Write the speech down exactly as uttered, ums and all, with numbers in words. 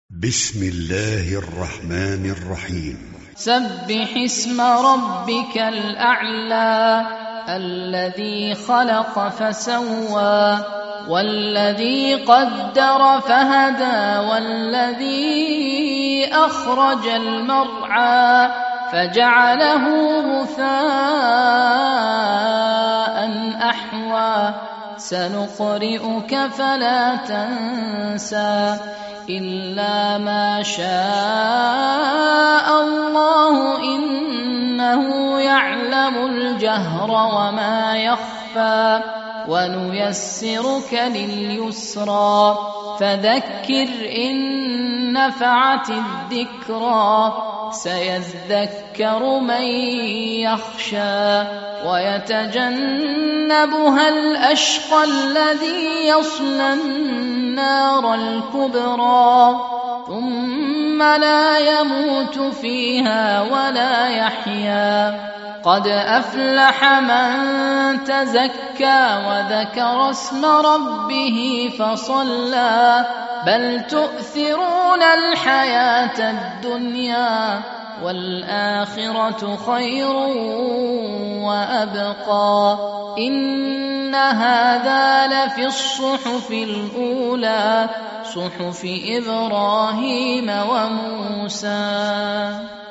بسم الله الرحمن الرحيم. سبح اسم ربك الأعلى الذي خلق فسوى والذي قدر فهدى والذي أخرج المرعى فجعله غثاء أحوى سنقرئك فلا تنسى إلا ما شاء الله إنه يعلم الجهر وما يخفى ونيسرك لليسرى فذكر إن نفعت الذكرى سيذكر من يخشى ويتجنبها الأشقى الذي يصلى النار الكبرى ثم لا يموت فيها ولا يحيا قد أفلح من تزكى وذكر اسم ربه فصلى بل تؤثرون الحياة الدنيا والآخرة خير وأبقى إن هذا لفي الصحف الأولى صحف إبراهيم وموسى.